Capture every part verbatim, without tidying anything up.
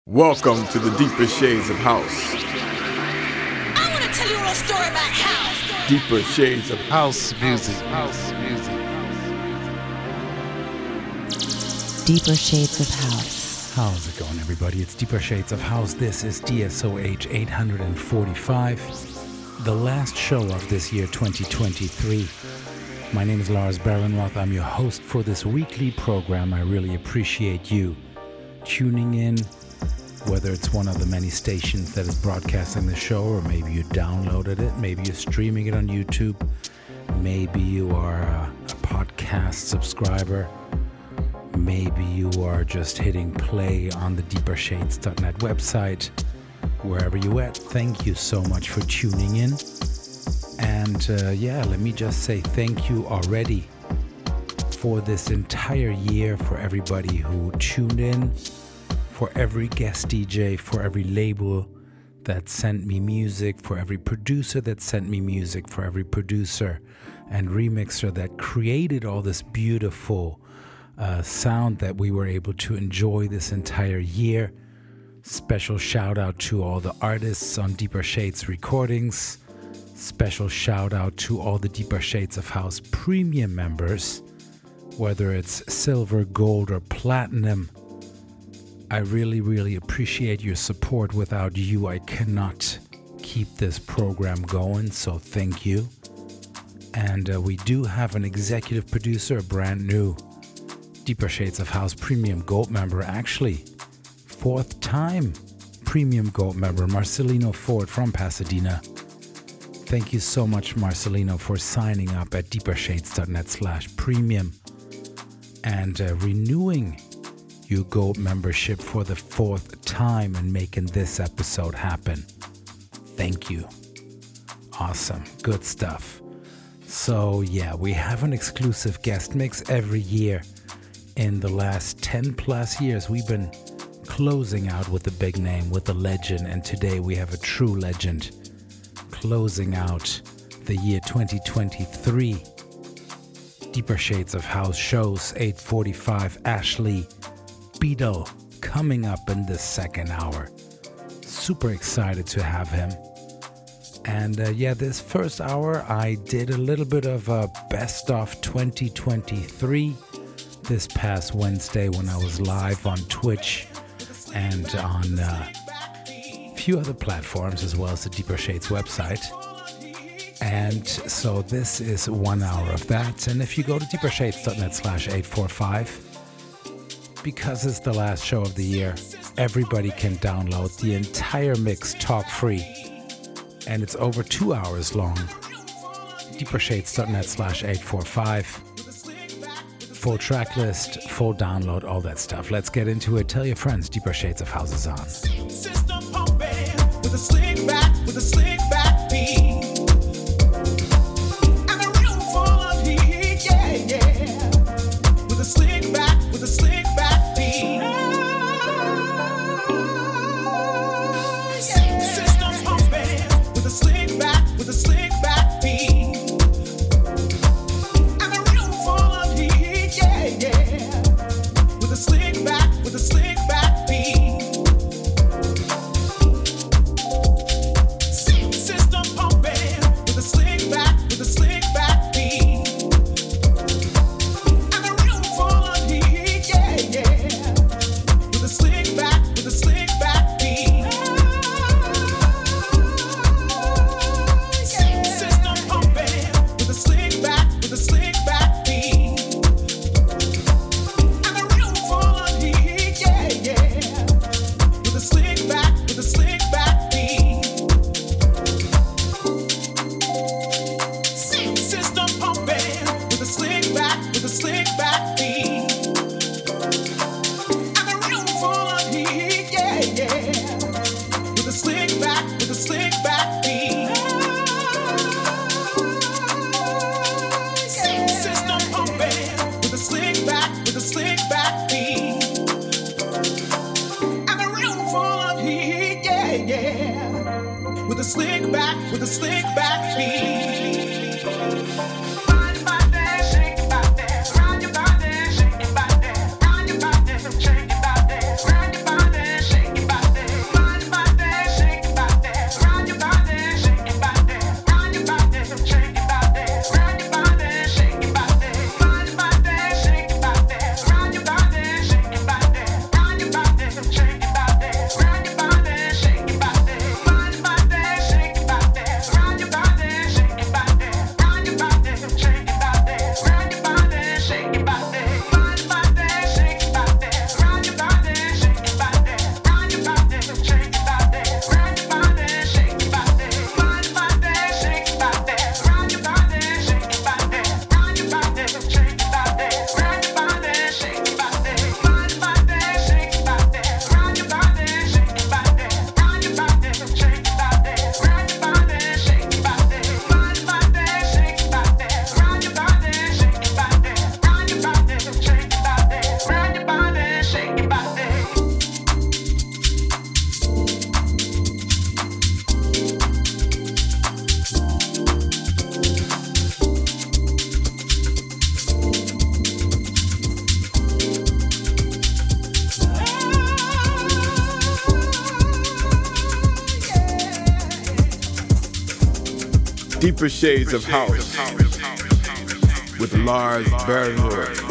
Welcome to the deeper shades of house. I want to tell you a little story about house. Deeper shades of House music. House music. Deeper Shades of House. How's it going, everybody? It's Deeper Shades of House. This is D S O H eight forty-five, the last show of this year, twenty twenty-three. My name is Lars Behrenroth. I'm your host for this weekly program. I really appreciate you tuning in, whether it's one of the many stations that is broadcasting the show, or maybe you downloaded it, maybe you're streaming it on YouTube, maybe you are a, a podcast subscriber, maybe you are just hitting play on the deeper shades dot net website. Wherever you at, thank you so much for tuning in. And uh, yeah, let me just say thank you already for this entire year, for everybody who tuned in, for every guest D J, for every label that sent me music, for every producer that sent me music, for every producer and remixer that created all this beautiful uh, sound that we were able to enjoy this entire year. Special shout out to all the artists on Deeper Shades Recordings. Special shout out to all the Deeper Shades of House premium members, whether it's silver, gold, or platinum. I really, really appreciate your support. Without you, I cannot keep this program going, so thank you. And uh, we do have an executive producer, a brand new Deeper Shades of House premium gold member, actually fourth time premium gold member, Marcelino Ford from Pasadena. Thank you so much, Marcelino, for signing up at deeper shades dot net slash premium and uh, renewing your gold membership for the fourth time and making this episode happen. Thank you. Awesome. Good stuff. So yeah, we have an exclusive guest mix every year. In the last ten plus years, we've been closing out with a big name, with a legend, and today we have a true legend closing out the year twenty twenty-three. Deeper Shades of House shows eight forty-five, Ashley Beadle coming up in the second hour. Super excited to have him. And uh, yeah, this first hour I did a little bit of a best of twenty twenty-three this past Wednesday when I was live on Twitch and on uh, a few other platforms, as well as the Deeper Shades website. And so this is one hour of that. And if you go to deeper shades dot net slash eight forty-five, because it's the last show of the year, everybody can download the entire mix talk free. And it's over two hours long. deeper shades dot net slash eight forty-five. Full track list, full download, all that stuff. Let's get into it. Tell your friends Deeper Shades of House is on. System pumping with a slick back, with a slick back beat. And a room full of heat, yeah, yeah. With a slick back, with a slick back beat. System pumping with a slick back, with a slick back beat. And a room full of heat, yeah, yeah. With a slick back, with a slick back beat. System pumping with a slick back, with a slick back beat. And a room full of heat, yeah, yeah. With a slick back, with a slick back beat. System pumping with a slick back, with a slick back beat. And a room full of heat, yeah, yeah. With a slick back, with a slick back beat. System pumping with a slick back, with a slick back beat. And a room full of heat, yeah, yeah. With a slick back, with a slick back beat. System pumping with a slick back, with a slick back beat. And a room full of heat, yeah, yeah. With a slick back, with a slick back beat. Round your body, shake your body. Round your body, shake your body. Round your body, shake your body. Round your body, shake your body. Deeper Shades of House with Lars Barrenroth.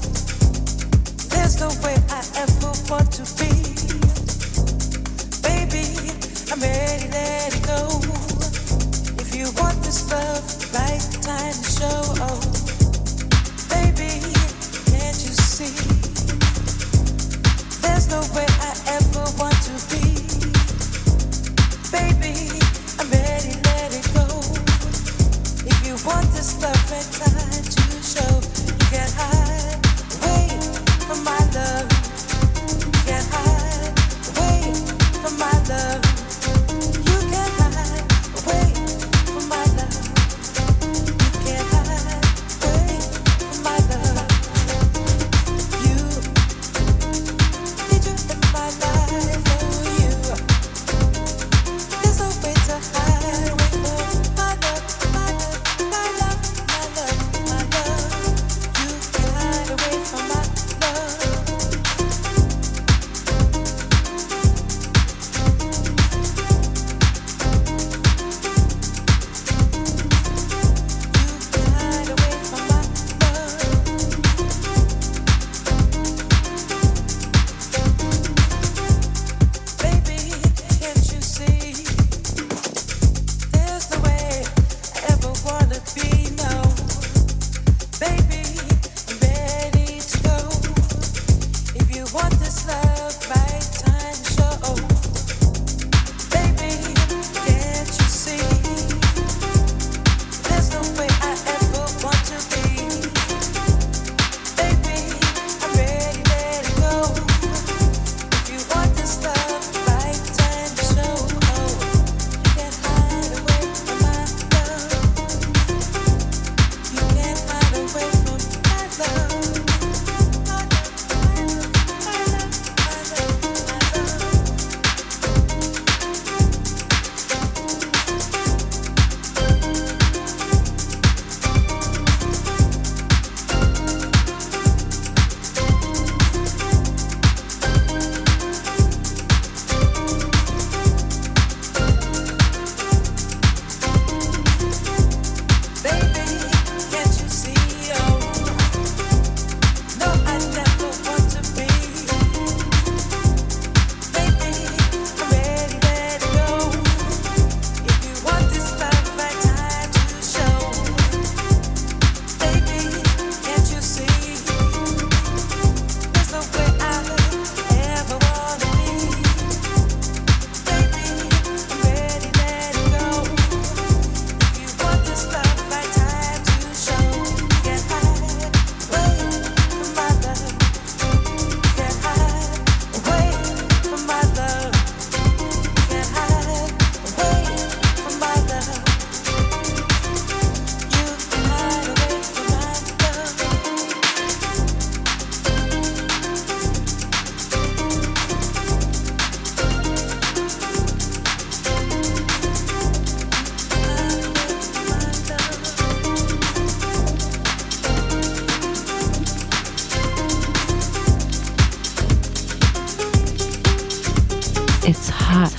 There's no way I ever want to be. Baby, It's hot.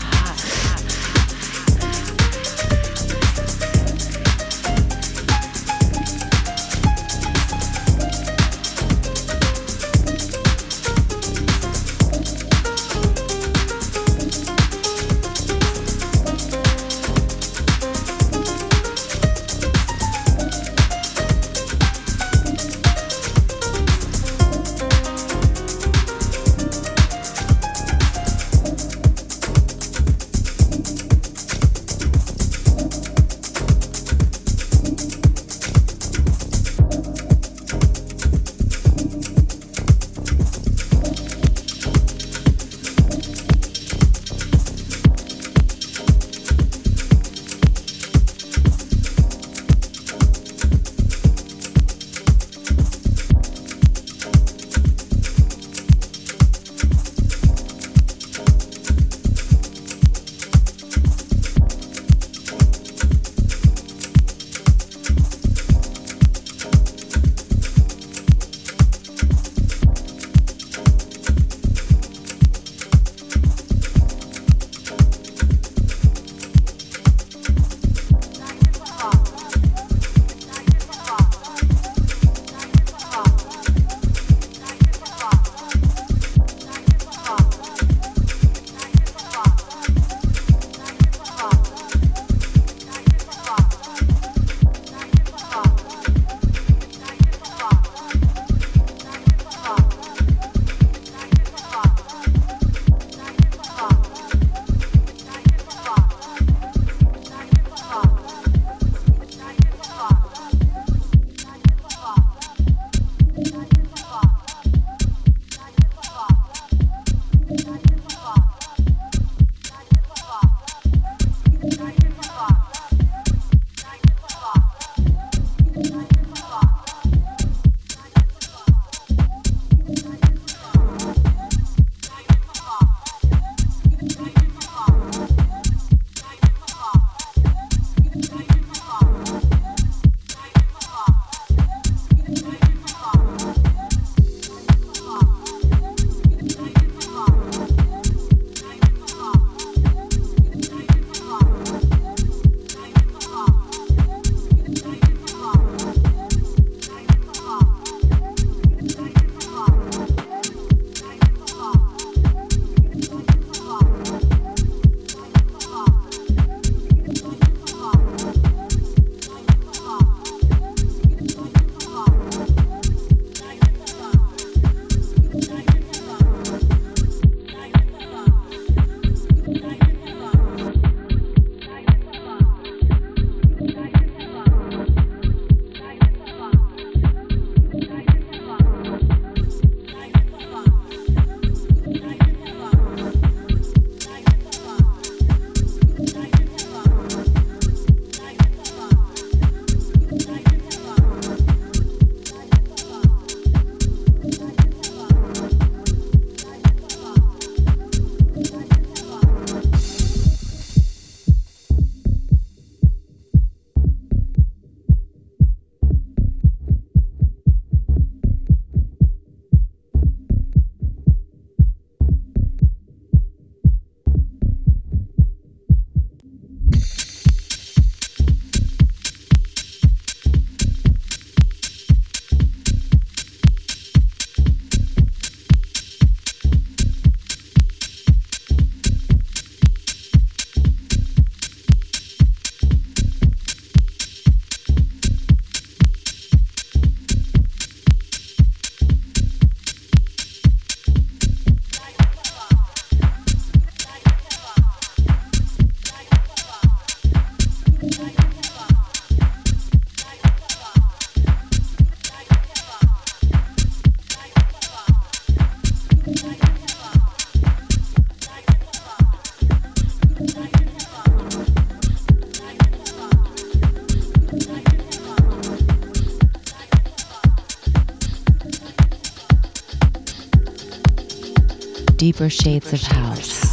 Deeper shades of house.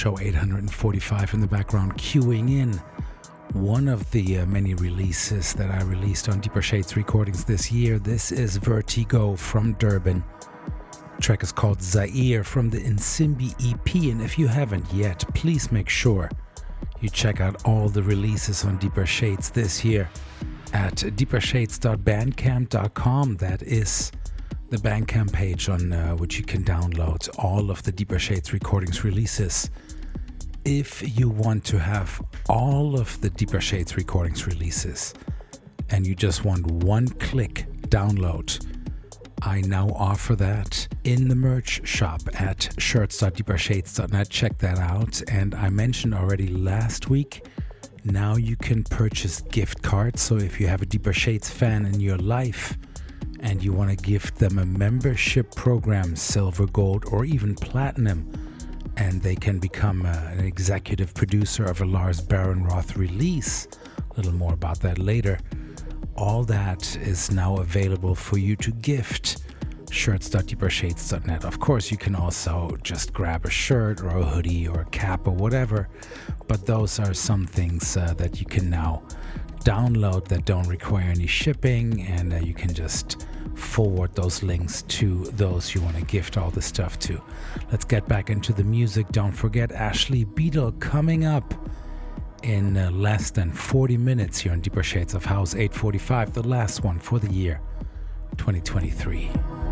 show eight forty-five in the background, queuing in one of the uh, many releases that I released on Deeper Shades Recordings this year. This is Vertigo from Durban. The track is called Zaire from the Insimbi E P, and if you haven't yet, please make sure you check out all the releases on Deeper Shades this year at deeper shades dot bandcamp dot com. That is the Bandcamp page on uh, which you can download all of the Deeper Shades Recordings releases. If you want to have all of the Deeper Shades Recordings releases and you just want one click download, I now offer that in the merch shop at shirts dot deeper shades dot net. Check that out. And I mentioned already last week, now you can purchase gift cards. So if you have a Deeper Shades fan in your life and you want to gift them a membership program, silver, gold, or even platinum, and they can become uh, an executive producer of a Lars Barenroth release. A little more about that later. All that is now available for you to gift. shirts dot deeper shades dot net. Of course, you can also just grab a shirt or a hoodie or a cap or whatever, but those are some things uh, that you can now download that don't require any shipping, and uh, you can just forward those links to those you want to gift all the stuff to. Let's get back into the music. Don't forget Ashley Beadle coming up in uh, less than forty minutes here on Deeper Shades of House eight forty-five, the last one for the year twenty twenty-three.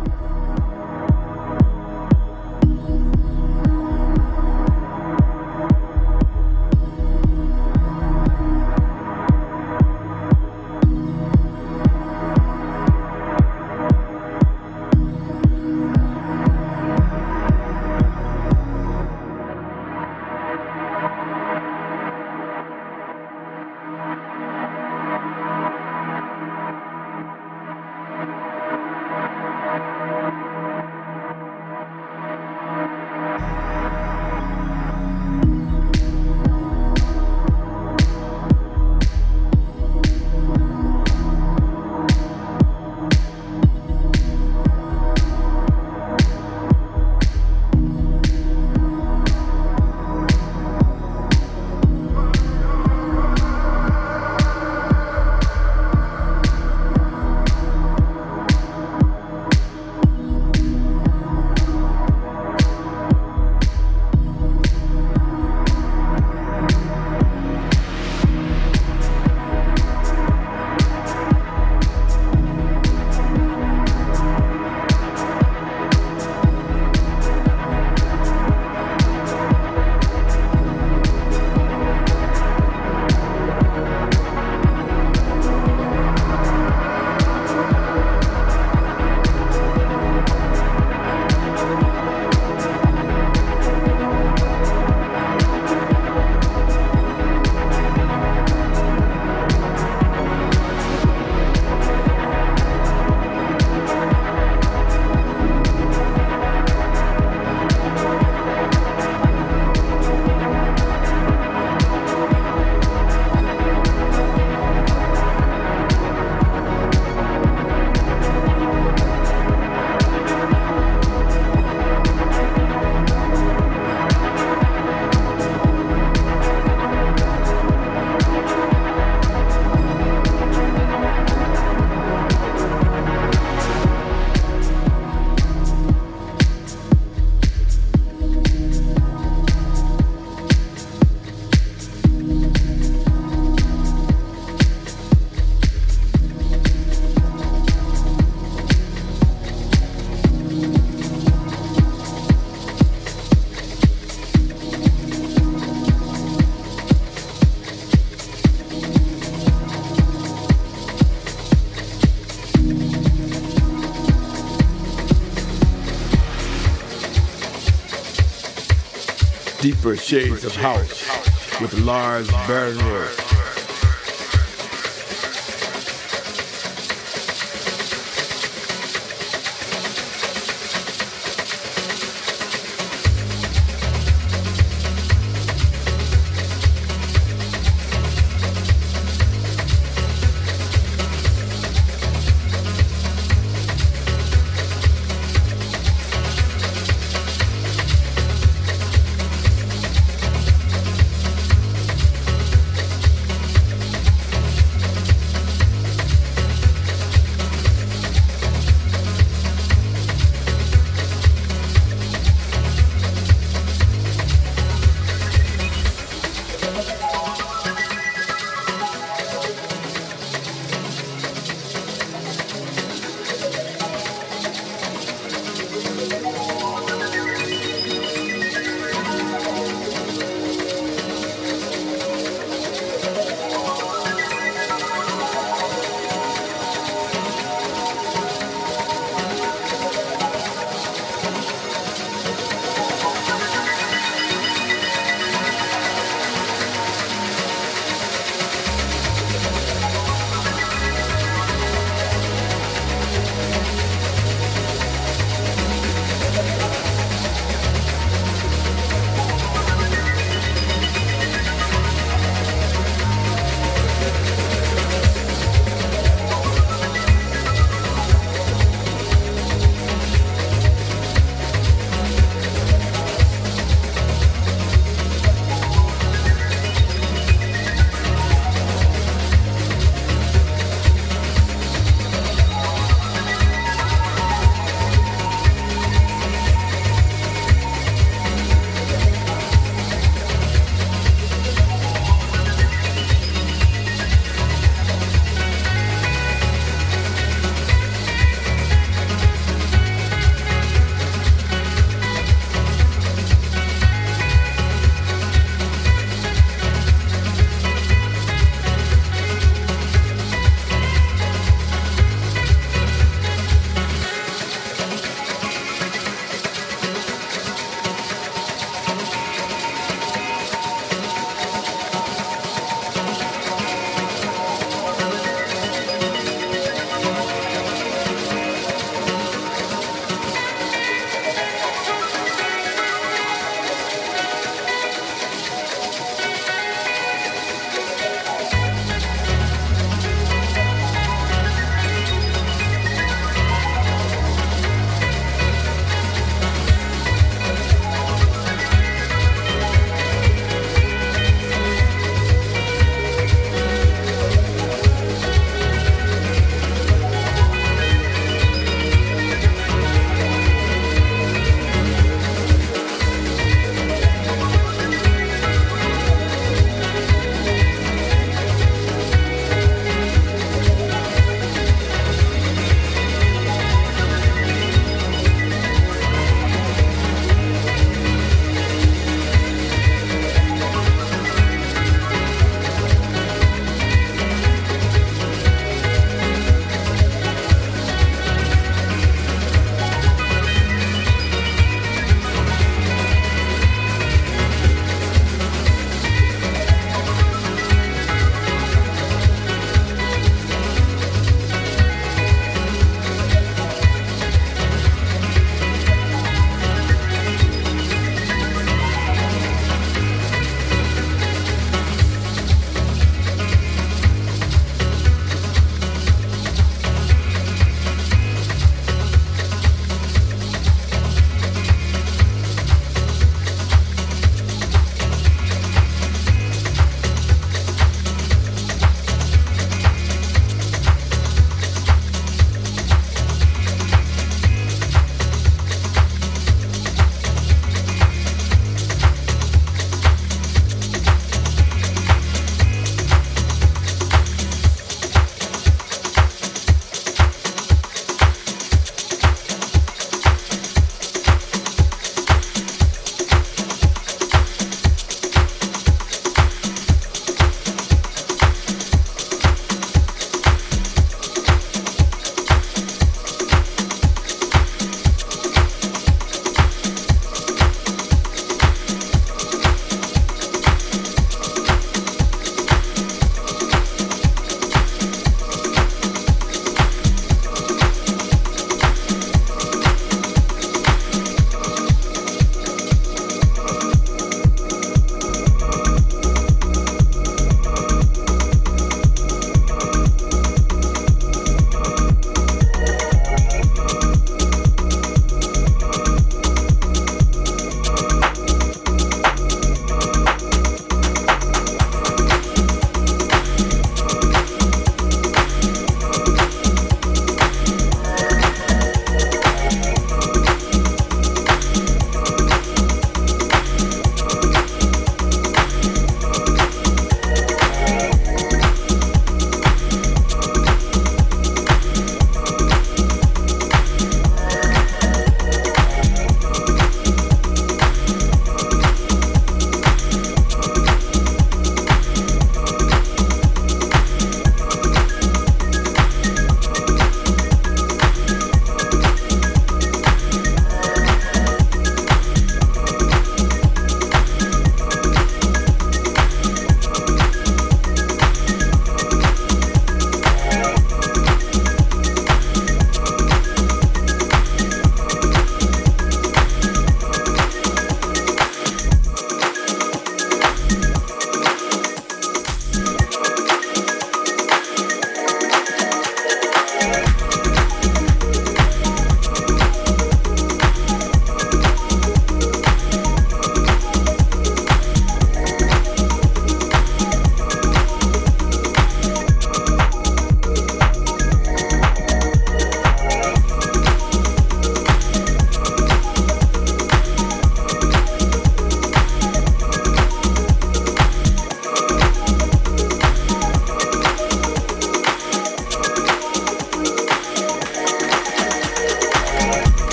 Deeper Shades of House with Lars Barenroth.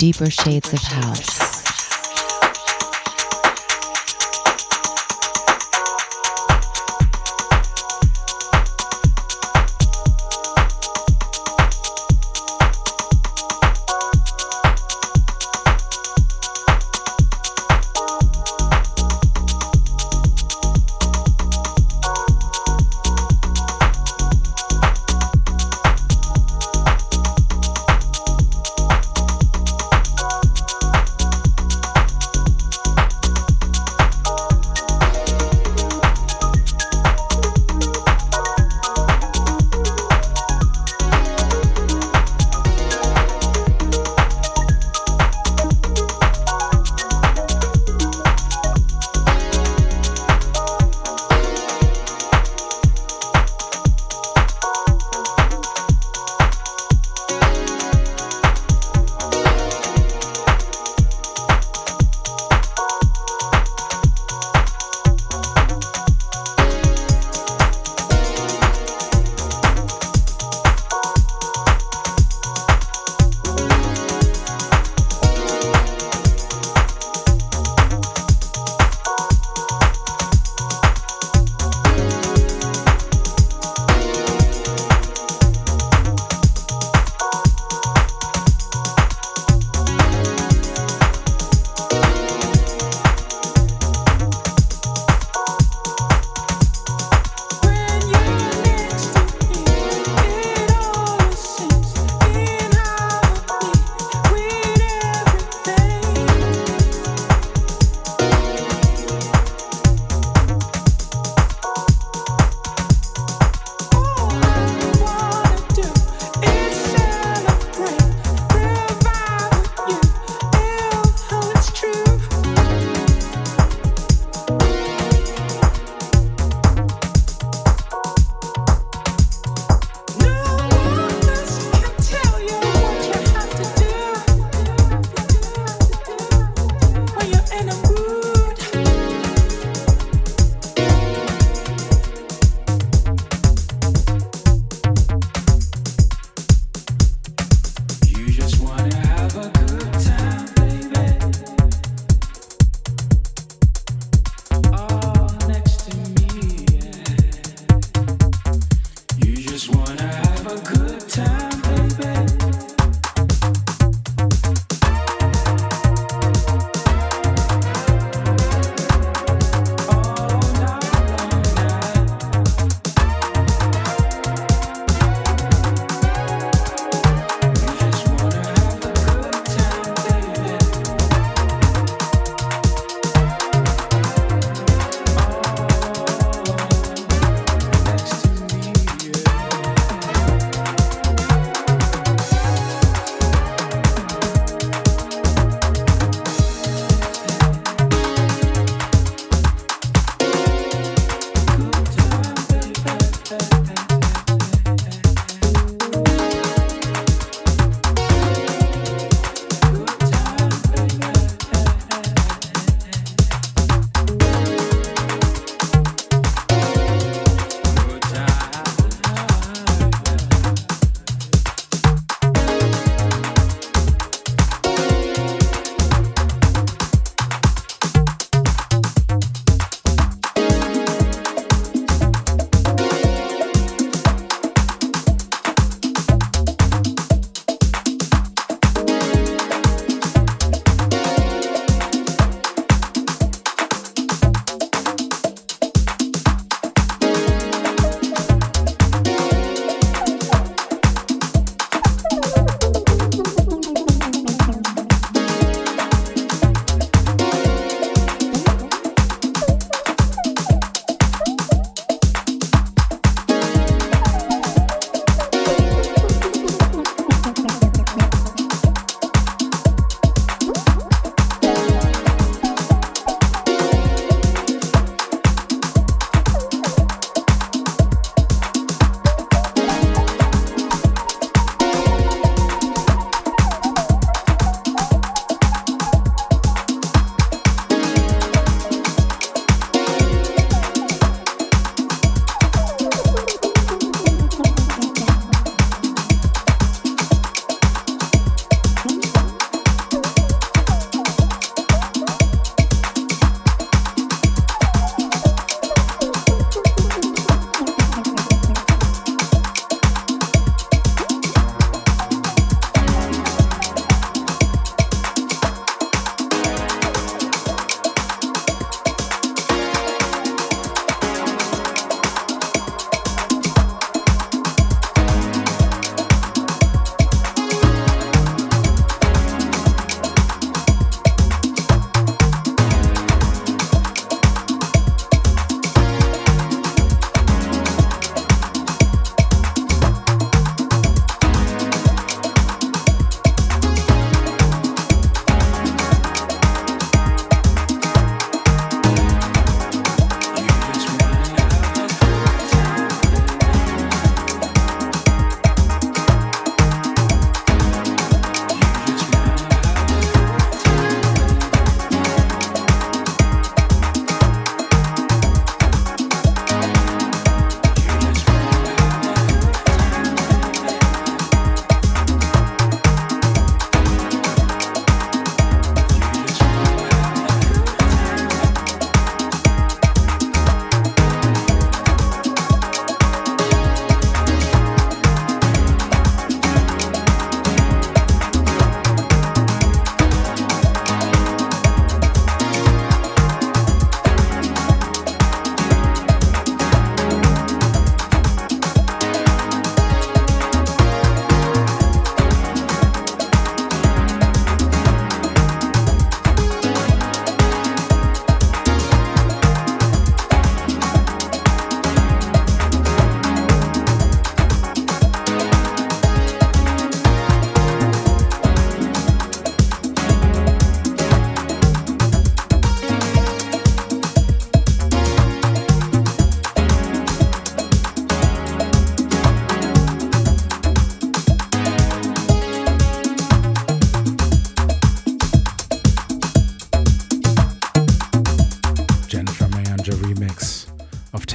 deeper shades of house.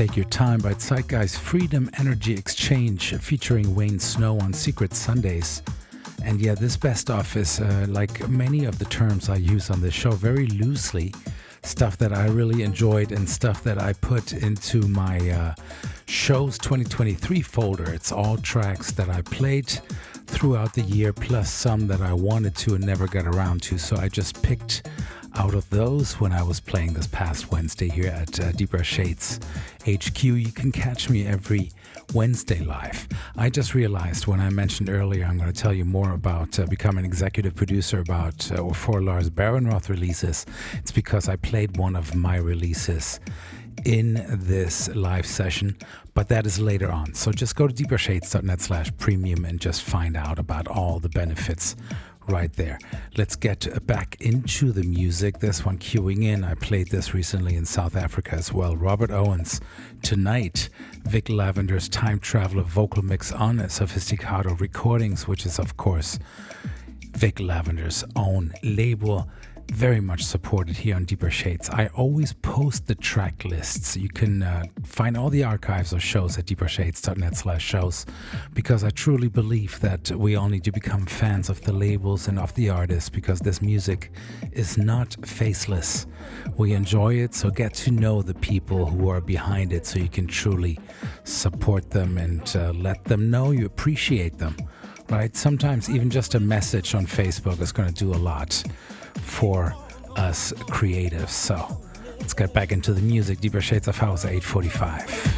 Take Your Time by Zeitgeist Freedom Energy Exchange featuring Wayne Snow on Secret Sundays. And yeah, this best of is uh, like many of the terms I use on this show, very loosely. Stuff that I really enjoyed and stuff that I put into my uh, shows twenty twenty-three folder. It's all tracks that I played throughout the year, plus some that I wanted to and never got around to. So I just picked out of those when I was playing this past Wednesday here at uh, Deeper Shades H Q. You can catch me every Wednesday live. I just realized when I mentioned earlier I'm going to tell you more about uh, becoming an executive producer about uh, or for Lars Behrenroth releases. It's because I played one of my releases in this live session, but that is later on. So just go to deepershades.net slash premium and just find out about all the benefits right there. Let's get back into the music. This one queuing in. I played this recently in South Africa as well. Robert Owens, Tonight. Vic Lavender's Time Traveler vocal mix on Sophisticato Recordings, which is of course Vic Lavender's own label. Very much supported here on Deeper Shades. I always post the track lists. You can uh, find all the archives of shows at deepershades.net slash shows, because I truly believe that we all need to become fans of the labels and of the artists, because this music is not faceless. We enjoy it, so get to know the people who are behind it so you can truly support them and uh, let them know you appreciate them, right? Sometimes even just a message on Facebook is going to do a lot for us creatives. So let's get back into the music. Deeper Shades of House, eight forty-five.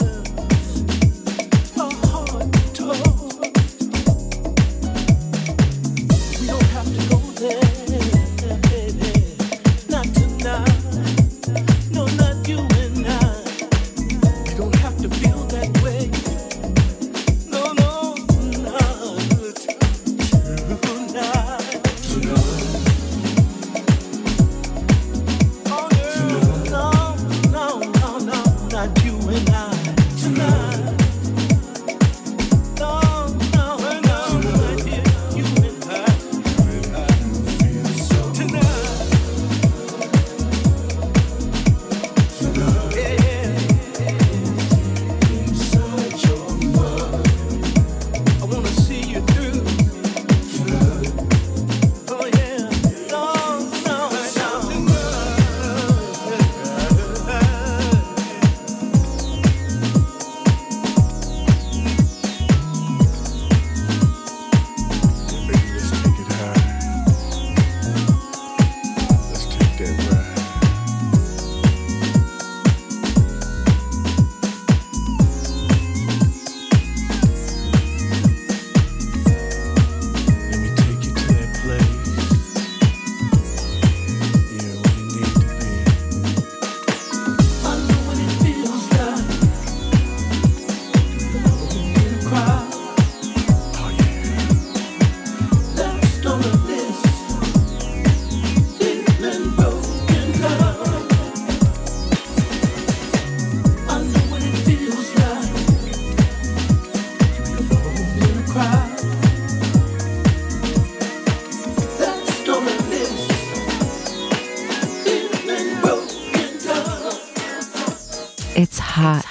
It's hot.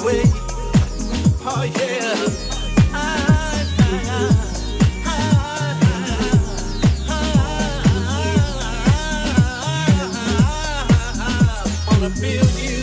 way. Oh yeah. I, I, I, I, I wanna feel you.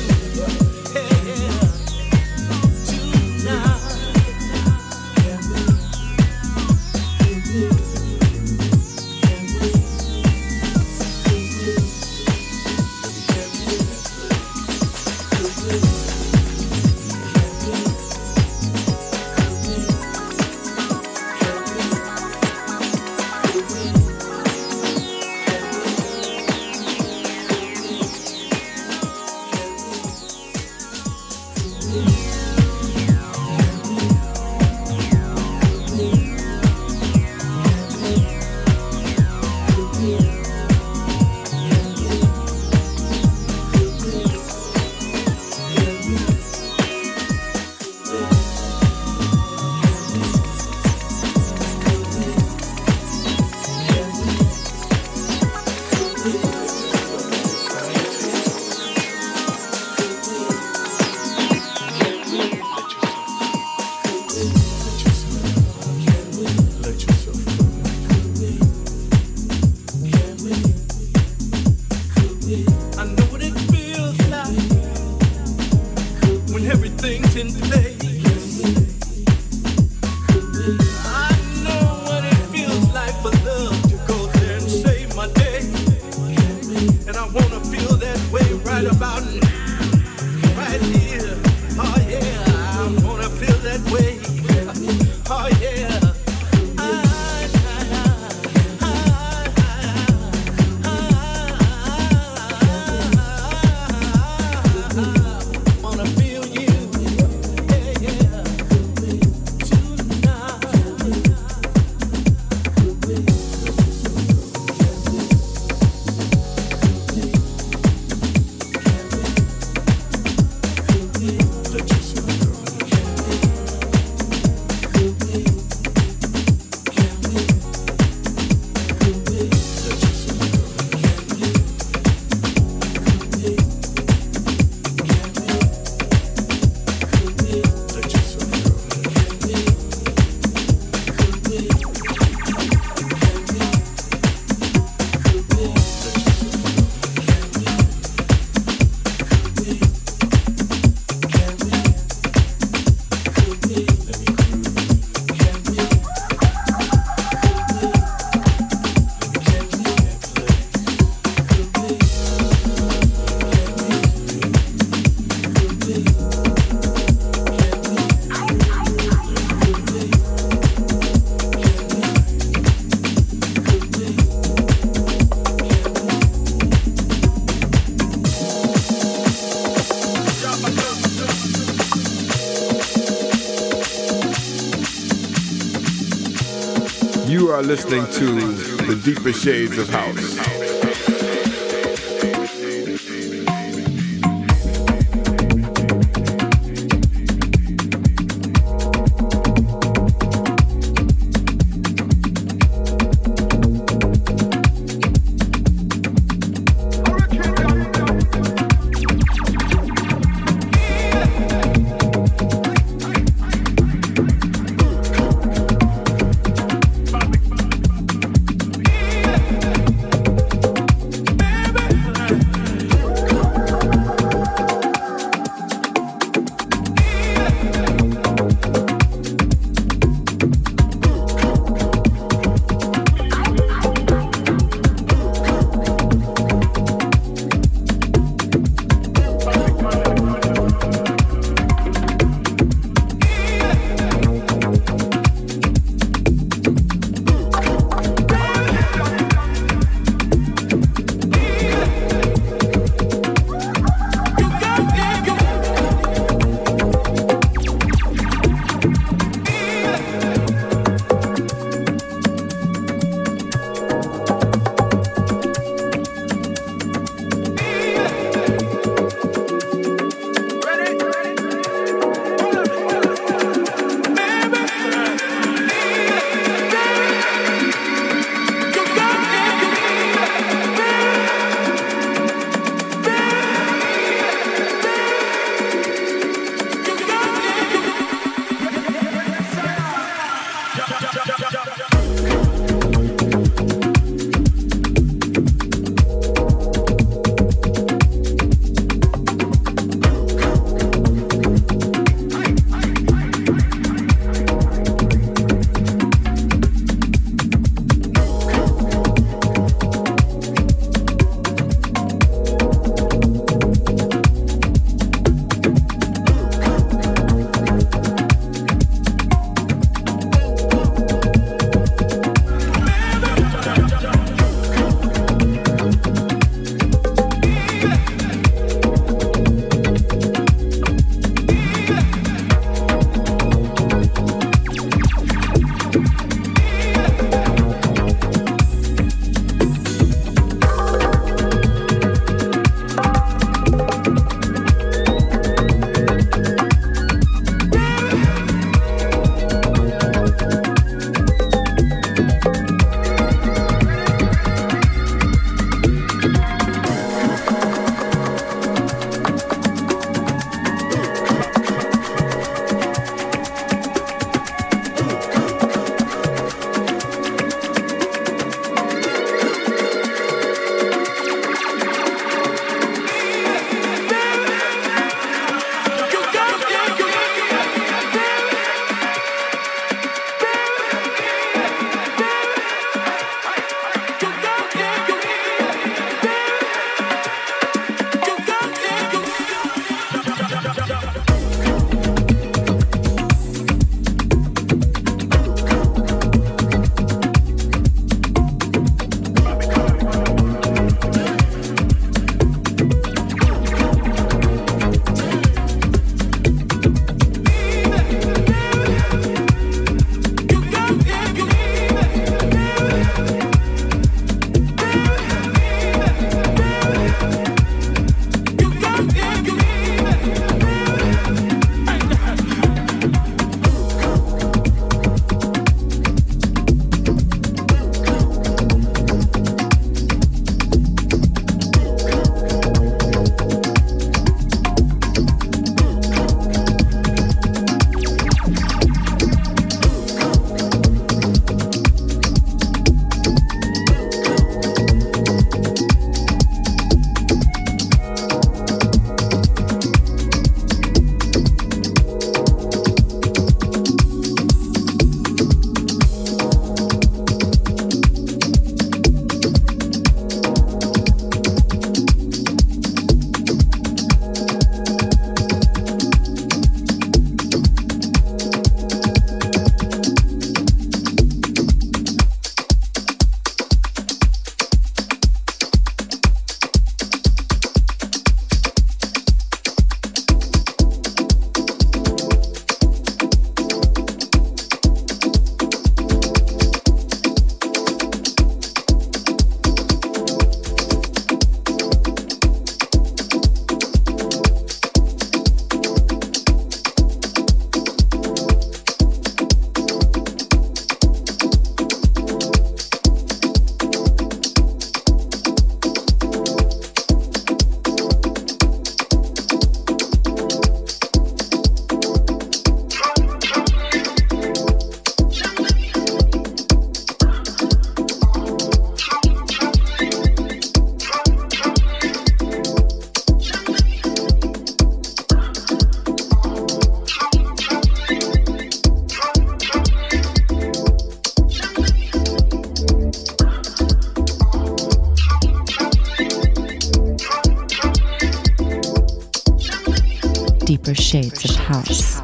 You are listening to the deeper shades of house. Deeper Shades of House.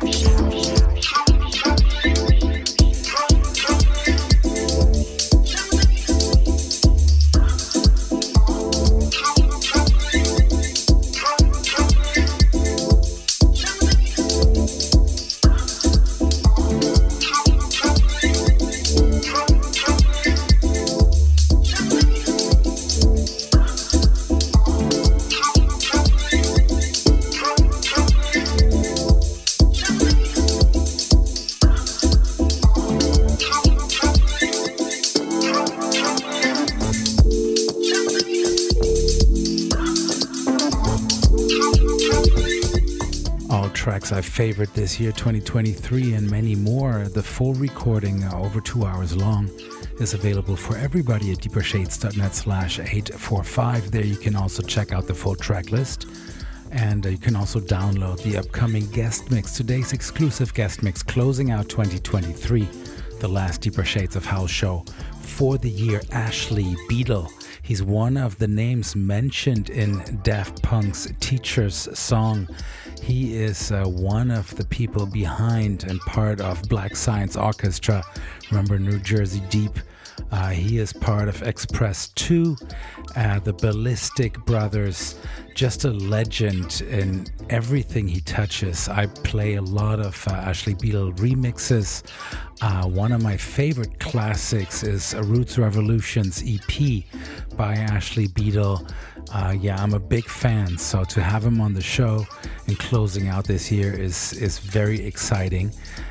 I favored this year, twenty twenty-three, and many more. The full recording, uh, over two hours long, is available for everybody at deepershades.net slash 845. There you can also check out the full track list, and uh, you can also download the upcoming guest mix, today's exclusive guest mix, closing out twenty twenty-three, the last Deeper Shades of House show for the year, Ashley Beadle. He's one of the names mentioned in Daft Punk's Teacher's song. He is uh, one of the people behind and part of Black Science Orchestra. Remember New Jersey Deep? Uh, he is part of Express two, uh, the Ballistic Brothers. Just a legend in everything he touches. I play a lot of uh, Ashley Beadle remixes. Uh, one of my favorite classics is Roots Revolution's E P by Ashley Beadle. Uh, yeah, I'm a big fan, so to have him on the show and closing out this year is, is very exciting.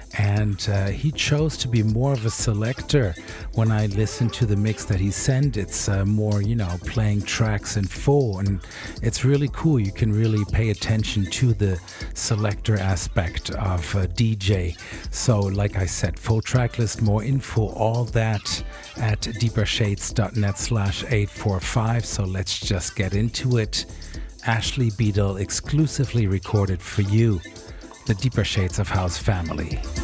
And uh, he chose to be more of a selector. When I listen to the mix that he sent, it's uh, more, you know, playing tracks in full, and it's really cool. You can really pay attention to the selector aspect of uh, D J. So like I said, full track list, more info, all that at deepershades.net slash 845. So let's just get into it. Ashley Beadle exclusively recorded for you, the Deeper Shades of House family.